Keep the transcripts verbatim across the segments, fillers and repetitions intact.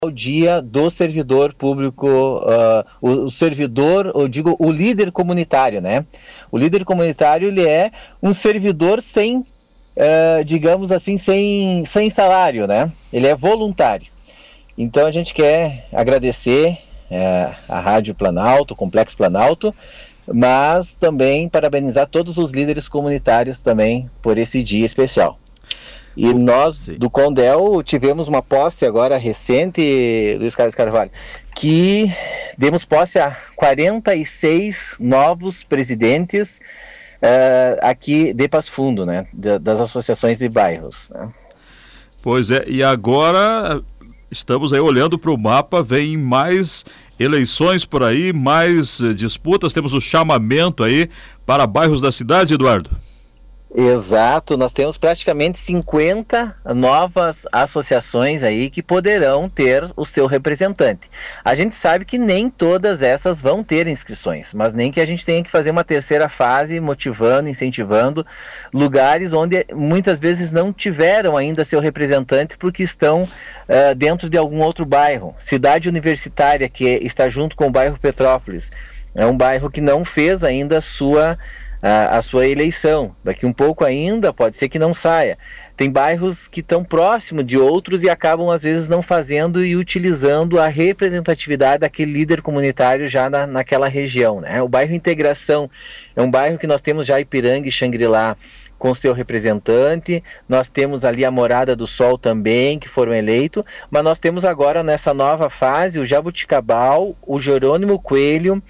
o dia do servidor público, uh, o, o servidor, eu digo, o líder comunitário, né? O líder comunitário, ele é um servidor sem, uh, digamos assim, sem, sem salário, né? Ele é voluntário. Então a gente quer agradecer uh, a Rádio Planalto, o Complexo Planalto, mas também parabenizar todos os líderes comunitários também por esse dia especial. E nós, Sim. do Condel, tivemos uma posse agora recente, Luiz Carlos Carvalho, que demos posse a quarenta e seis novos presidentes uh, aqui de Passo Fundo, né, das associações de bairros. Né. Pois é, e agora estamos aí olhando para o mapa, vem mais eleições por aí, mais disputas, temos o chamamento aí para bairros da cidade, Eduardo. Exato, nós temos praticamente cinquenta novas associações aí que poderão ter o seu representante. A gente sabe que nem todas essas vão ter inscrições, mas nem que a gente tenha que fazer uma terceira fase motivando, incentivando lugares onde muitas vezes não tiveram ainda seu representante porque estão uh, dentro de algum outro bairro. Cidade Universitária, que está junto com o bairro Petrópolis, é um bairro que não fez ainda a sua A, a sua eleição. Daqui um pouco ainda pode ser que não saia. Tem bairros que estão próximos de outros e acabam às vezes não fazendo e utilizando a representatividade daquele líder comunitário já na, naquela região, né? O bairro Integração é um bairro que nós temos já Ipiranga e Xangri-Lá com seu representante, nós temos ali a Morada do Sol também, que foram eleitos, mas nós temos agora nessa nova fase o Jabuticabal, o Jerônimo Coelho,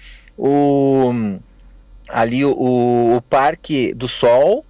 o ali o, o Parque do Sol,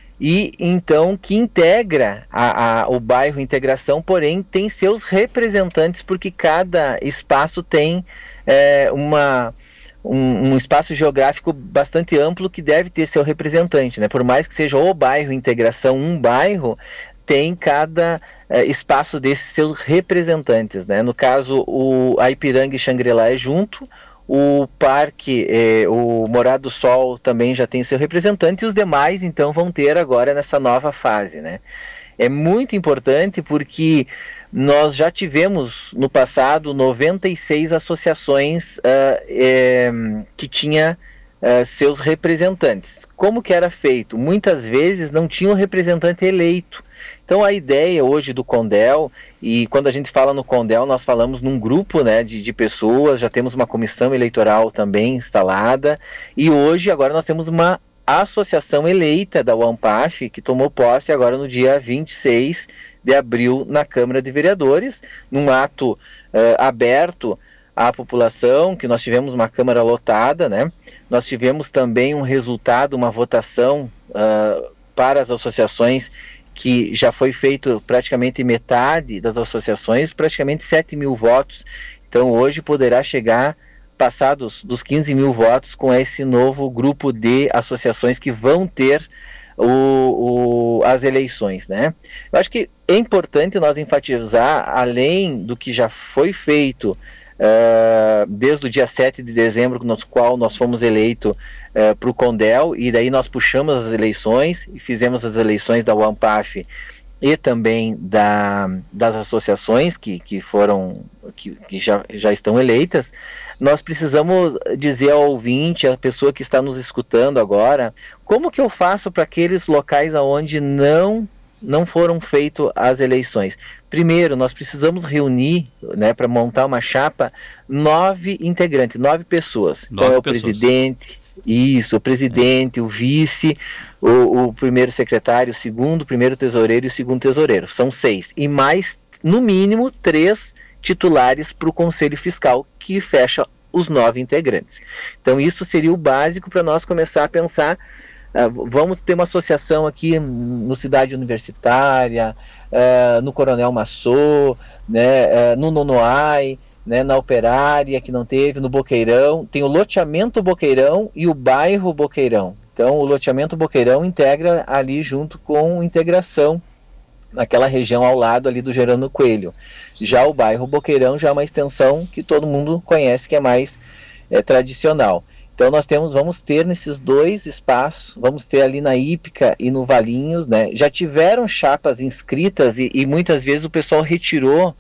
e então que integra a, a, o bairro Integração, porém tem seus representantes, porque cada espaço tem é, uma, um, um espaço geográfico bastante amplo que deve ter seu representante, né? Por mais que seja o bairro Integração, um bairro, tem cada é, espaço desses seus representantes, né? No caso, o, a Ipiranga e Xangri-Lá é junto, o Parque, eh, o Morada do Sol também já tem seu representante, e os demais então vão ter agora nessa nova fase, né? É muito importante porque nós já tivemos no passado noventa e seis associações uh, eh, que tinha uh, seus representantes. Como que era feito? Muitas vezes não tinha um representante eleito. Então a ideia hoje do Condel, e quando a gente fala no Condel, nós falamos num grupo, né, de, de pessoas, já temos uma comissão eleitoral também instalada, e hoje agora nós temos uma associação eleita da UAMPAF, que tomou posse agora no dia vinte e seis de abril na Câmara de Vereadores, num ato uh, aberto à população, que nós tivemos uma Câmara lotada, né? Nós tivemos também um resultado, uma votação uh, para as associações, que já foi feito praticamente metade das associações, praticamente sete mil votos. Então hoje poderá chegar, passados dos quinze mil votos, com esse novo grupo de associações que vão ter o, o, as eleições, né? Eu acho que é importante nós enfatizar, além do que já foi feito Uh, desde o dia sete de dezembro, no qual nós fomos eleitos uh, para o Condel, e daí nós puxamos as eleições e fizemos as eleições da UAMPAF e também da, das associações que, que foram, que, que já, já estão eleitas. Nós precisamos dizer ao ouvinte, a pessoa que está nos escutando agora, como que eu faço para aqueles locais onde não não foram feitas as eleições. Primeiro, nós precisamos reunir, né, para montar uma chapa, nove integrantes, nove pessoas. Nove então é o pessoas. presidente, isso, o presidente, é. o vice, o, o primeiro secretário, o segundo, o primeiro tesoureiro e o segundo tesoureiro. São seis. E mais, no mínimo, três titulares para o Conselho Fiscal, que fecha os nove integrantes. Então isso seria o básico para nós começar a pensar. Uh, vamos ter uma associação aqui no Cidade Universitária, uh, no Coronel Massô, né, uh, no Nonoai, né, na Operária, que não teve, no Boqueirão. Tem o loteamento Boqueirão e o bairro Boqueirão. Então o loteamento Boqueirão integra ali junto com Integração, naquela região ao lado ali do Jerônimo Coelho. Já o bairro Boqueirão já é uma extensão que todo mundo conhece, que é mais é, tradicional. Então nós temos, vamos ter nesses dois espaços, vamos ter ali na Ípica e no Valinhos, né? Já tiveram chapas inscritas e, e muitas vezes o pessoal retirou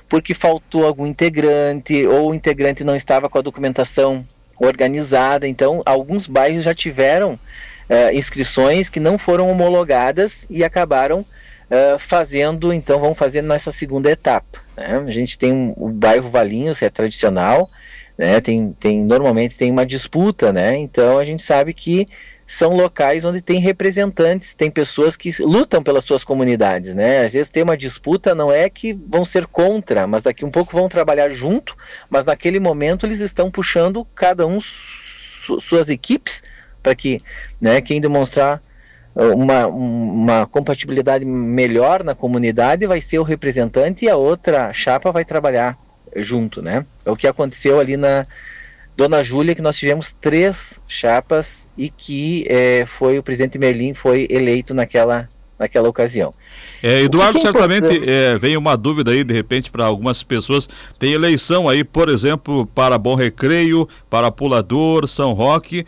porque faltou algum integrante, ou o integrante não estava com a documentação organizada. Então, alguns bairros já tiveram uh, inscrições que não foram homologadas e acabaram uh, fazendo, então vamos fazer nessa segunda etapa, né? A gente tem um, o bairro Valinhos, que é tradicional, né? tem, tem, normalmente tem uma disputa, né? Então a gente sabe que são locais onde tem representantes, tem pessoas que lutam pelas suas comunidades, né? Às vezes tem uma disputa, não é que vão ser contra, mas daqui um pouco vão trabalhar junto, mas naquele momento eles estão puxando cada um su- suas equipes para que, né, quem demonstrar uma, uma compatibilidade melhor na comunidade vai ser o representante e a outra chapa vai trabalhar junto, né? É o que aconteceu ali na Dona Júlia, que nós tivemos três chapas e que é, foi o presidente Merlin foi eleito naquela, naquela ocasião. É, Eduardo, que que é certamente é, vem uma dúvida aí, de repente, para algumas pessoas. Tem eleição aí, por exemplo, para Bom Recreio, para Pulador, São Roque,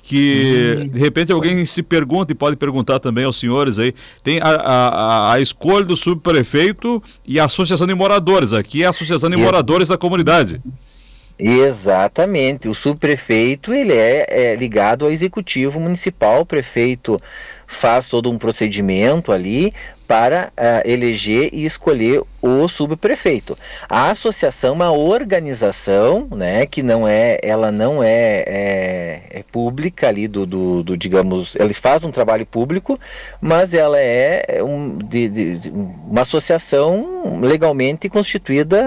que hum, de repente alguém se pergunta, e pode perguntar também aos senhores aí, tem a, a, a escolha do subprefeito e a associação de moradores. Aqui é a associação de moradores da comunidade. Exatamente, o subprefeito ele é, é ligado ao executivo municipal, o prefeito faz todo um procedimento ali para uh, eleger e escolher o subprefeito. A associação é uma organização, né, que não é, ela não é, é, é pública ali do, do, do, digamos, ela faz um trabalho público, mas ela é um, de, de, de uma associação legalmente constituída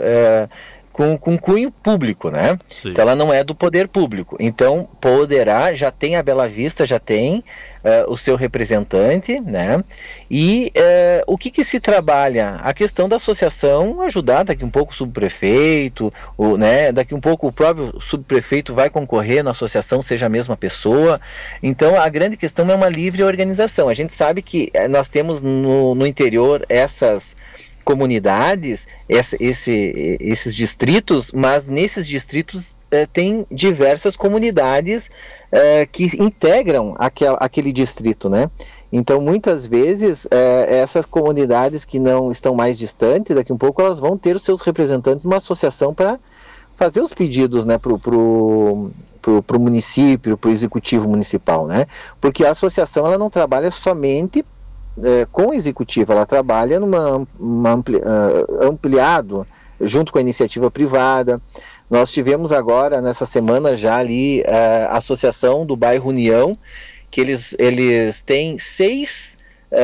uh, Com, com cunho público, né? Sim. Então ela não é do poder público. Então poderá, já tem a Bela Vista, já tem uh, o seu representante, né? E uh, o que que se trabalha? A questão da associação ajudar, daqui um pouco o subprefeito, o, né? Daqui um pouco o próprio subprefeito vai concorrer na associação, seja a mesma pessoa. Então a grande questão é uma livre organização. A gente sabe que nós temos no, no interior essas comunidades, esse, esse, esses distritos, mas nesses distritos eh, tem diversas comunidades eh, que integram aquel, aquele distrito, né? Então muitas vezes eh, essas comunidades que não estão mais distantes, daqui um pouco elas vão ter os seus representantes numa associação para fazer os pedidos, né, para o pro, pro, pro município, para o executivo municipal, né? Porque a associação ela não trabalha somente É, com o executivo, ela trabalha numa uma ampli, uh, ampliado junto com a iniciativa privada. Nós tivemos agora nessa semana já ali uh, a associação do bairro União, que eles, eles têm seis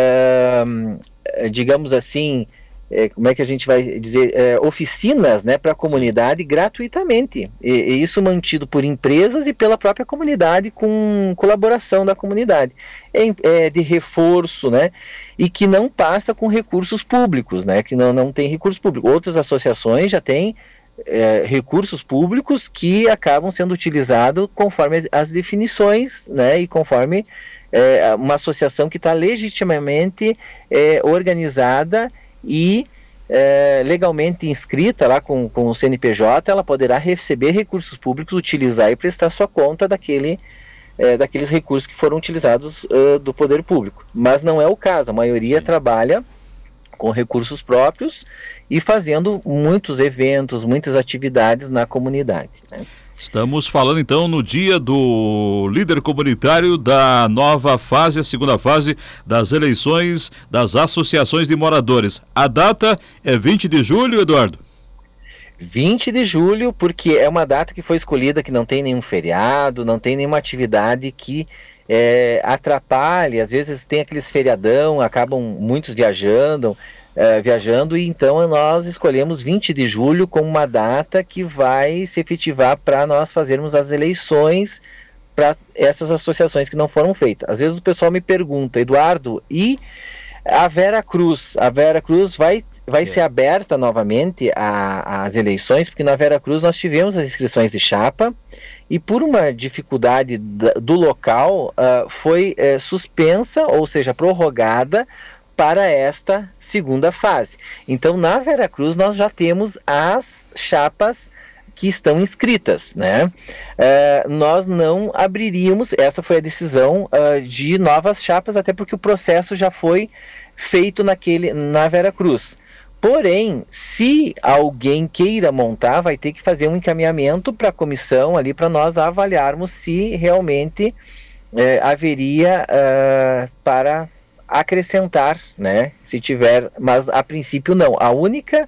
uh, digamos assim, é, como é que a gente vai dizer, é, oficinas, né, para a comunidade gratuitamente, e, e isso mantido por empresas e pela própria comunidade, com colaboração da comunidade, é, é, de reforço, né, e que não passa com recursos públicos, né, que não, não tem recursos públicos. Outras associações já têm é, recursos públicos que acabam sendo utilizados conforme as definições, né, e conforme é, uma associação que está legitimamente é, organizada e é, legalmente inscrita lá com, com o C N P J, ela poderá receber recursos públicos, utilizar e prestar sua conta daquele, é, daqueles recursos que foram utilizados uh, do poder público. Mas não é o caso, a maioria Sim. trabalha com recursos próprios e fazendo muitos eventos, muitas atividades na comunidade, né? Estamos falando então no dia do líder comunitário da nova fase, a segunda fase das eleições das associações de moradores. A data é vinte de julho, Eduardo? vinte de julho, porque é uma data que foi escolhida, que não tem nenhum feriado, não tem nenhuma atividade que é, atrapalhe. Às vezes tem aqueles feriadão, acabam muitos viajando, Uh, viajando, e então nós escolhemos vinte de julho como uma data que vai se efetivar para nós fazermos as eleições para essas associações que não foram feitas. Às vezes o pessoal me pergunta, Eduardo, e a Vera Cruz? A Vera Cruz vai, vai é. ser aberta novamente às eleições, porque na Vera Cruz nós tivemos as inscrições de chapa e por uma dificuldade da, do local uh, foi uh, suspensa, ou seja, prorrogada para esta segunda fase. Então, na Veracruz, nós já temos as chapas que estão inscritas, né? Uh, nós não abriríamos, essa foi a decisão uh, de novas chapas, até porque o processo já foi feito naquele, na Veracruz. Porém, se alguém queira montar, vai ter que fazer um encaminhamento para a comissão ali para nós avaliarmos se realmente é, haveria uh, para acrescentar, né? Se tiver, mas a princípio não. A única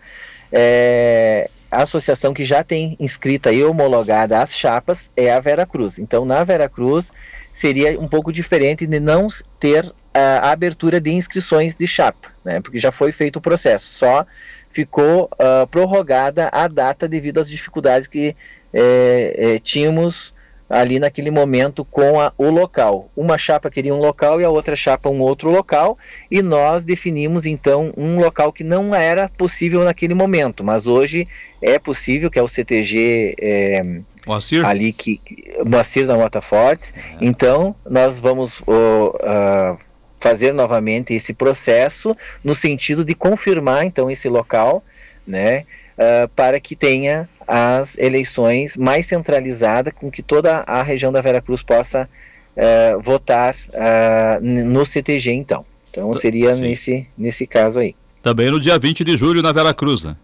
é, associação que já tem inscrita e homologada as chapas é a Veracruz. Então, na Veracruz seria um pouco diferente de não ter a abertura de inscrições de chapa, né, porque já foi feito o processo, só ficou uh, prorrogada a data devido às dificuldades que é, é, tínhamos ali naquele momento com a, o local. Uma chapa queria um local e a outra chapa um outro local, e nós definimos então um local que não era possível naquele momento, mas hoje é possível, que é o C T G é, Moacir? ali que Moacir da Mota Fortes. É. Então nós vamos uh, uh, fazer novamente esse processo no sentido de confirmar então esse local, né, uh, para que tenha as eleições mais centralizadas, com que toda a região da Veracruz possa uh, votar uh, no C T G então. Então seria nesse, nesse caso aí. Também no dia vinte de julho na Veracruz, né?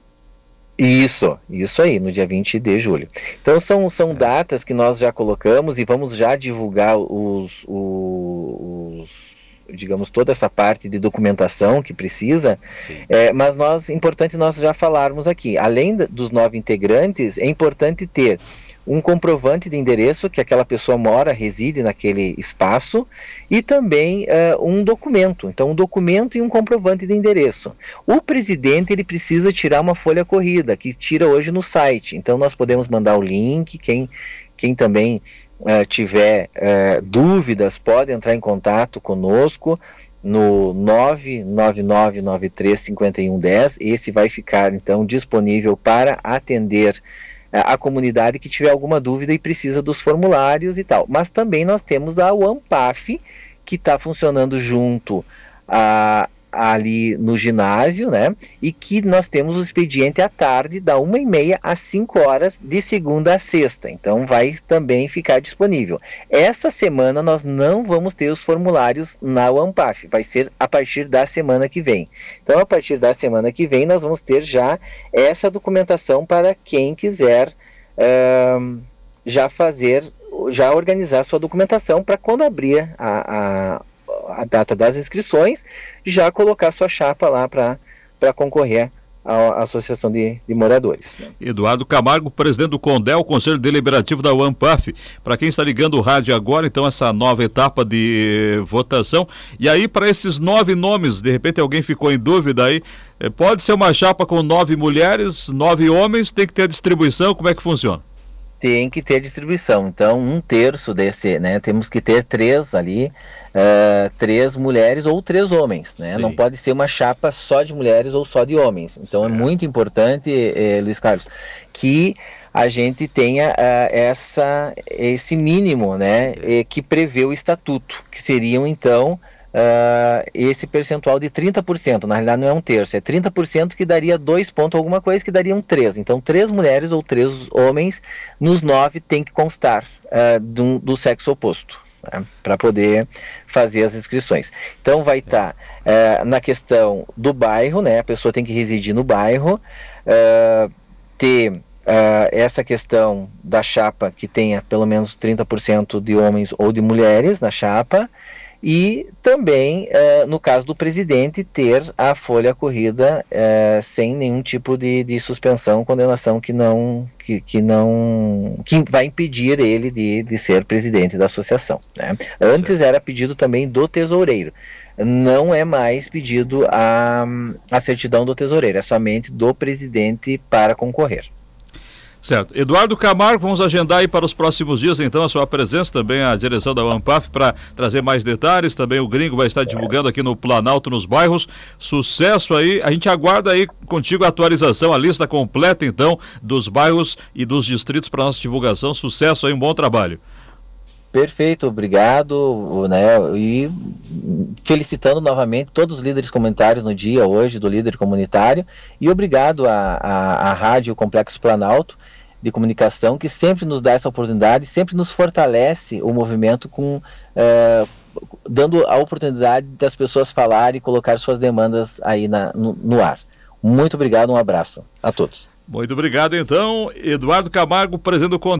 Isso, isso aí, no dia vinte de julho. Então são, são datas que nós já colocamos e vamos já divulgar os, os, os digamos, toda essa parte de documentação que precisa, é, mas nós, importante nós já falarmos aqui, além dos nove integrantes, é importante ter um comprovante de endereço que aquela pessoa mora, reside naquele espaço, e também uh, um documento, então um documento e um comprovante de endereço. O presidente, ele precisa tirar uma folha corrida, que tira hoje no site, então nós podemos mandar o link, quem, quem também uh, tiver uh, dúvidas pode entrar em contato conosco no nove nove nove nove três cinco um um zero, esse vai ficar então disponível para atender a comunidade que tiver alguma dúvida e precisa dos formulários e tal. Mas também nós temos a UAMPAF, que está funcionando junto a, ali no ginásio, né? E que nós temos o expediente à tarde, da uma e meia às cinco horas, de segunda a sexta. Então vai também ficar disponível. Essa semana nós não vamos ter os formulários na UAMPAF, vai ser a partir da semana que vem. Então a partir da semana que vem nós vamos ter já essa documentação para quem quiser uh, já fazer, já organizar sua documentação para quando abrir a, a a data das inscrições, já colocar sua chapa lá para concorrer à Associação de, de Moradores. Né? Eduardo Camargo, presidente do CONDEL, Conselho Deliberativo da UAMPAF. Para quem está ligando o rádio agora, então, essa nova etapa de votação. E aí, para esses nove nomes, de repente alguém ficou em dúvida aí, pode ser uma chapa com nove mulheres, nove homens, tem que ter a distribuição, como é que funciona? Tem que ter distribuição, então um terço desse, né, temos que ter três ali, uh, três mulheres ou três homens, né, Sim. Não pode ser uma chapa só de mulheres ou só de homens, então certo. É muito importante, eh, Luiz Carlos, que a gente tenha uh, essa, esse mínimo, né, eh, que prevê o estatuto, que seriam então Uh, esse percentual de trinta por cento, na realidade não é um terço, é trinta por cento, que daria dois pontos alguma coisa, que dariam três. Então três mulheres ou três homens nos nove tem que constar uh, do, do sexo oposto, né, para poder fazer as inscrições. Então vai estar tá, uh, na questão do bairro, né, a pessoa tem que residir no bairro, uh, ter uh, essa questão da chapa que tenha pelo menos trinta por cento de homens ou de mulheres na chapa, e também, eh, no caso do presidente, ter a folha corrida eh, sem nenhum tipo de, de suspensão, condenação que não, que, que não, que vai impedir ele de, de ser presidente da associação, né? Antes era pedido também do tesoureiro, não é mais pedido a, a certidão do tesoureiro, é somente do presidente para concorrer. Certo. Eduardo Camargo, vamos agendar aí para os próximos dias, então, a sua presença, também a direção da UAMPAF, para trazer mais detalhes. Também o Gringo vai estar divulgando aqui no Planalto, nos bairros. Sucesso aí. A gente aguarda aí contigo a atualização, a lista completa, então, dos bairros e dos distritos para nossa divulgação. Sucesso aí, um bom trabalho. Perfeito, obrigado, né, e felicitando novamente todos os líderes comunitários no dia hoje do líder comunitário, e obrigado à Rádio Complexo Planalto de Comunicação, que sempre nos dá essa oportunidade, sempre nos fortalece o movimento com, é, dando a oportunidade das pessoas falarem e colocar suas demandas aí na, no, no ar. Muito obrigado, um abraço a todos. Muito obrigado, então, Eduardo Camargo, presidente do